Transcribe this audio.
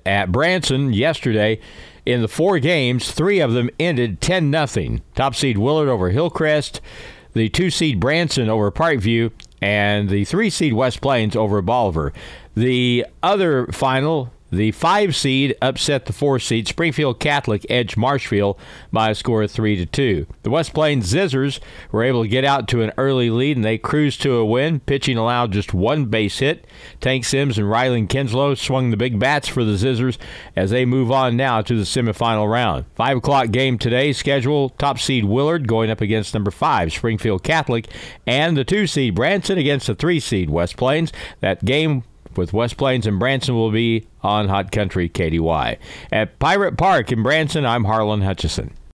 at Branson yesterday. In the 4 games, 3 of them ended 10-0. Top seed Willard over Hillcrest, the 2 seed Branson over Parkview, and the 3 seed West Plains over Bolivar. The other final, the 5 seed upset the 4 seed Springfield Catholic edged Marshfield by a score of 3-2. The West Plains Zizzers were able to get out to an early lead, and they cruised to a win. Pitching allowed just 1 base hit. Tank Sims and Rylan Kinslow swung the big bats for the Zizzers as they move on now to the semifinal round. 5 o'clock game today scheduled. Top seed Willard going up against number 5 Springfield Catholic, and the 2 seed Branson against the 3 seed West Plains. That game with West Plains and Branson will be on Hot Country KDY. At Pirate Park in Branson, I'm Harlan Hutchison.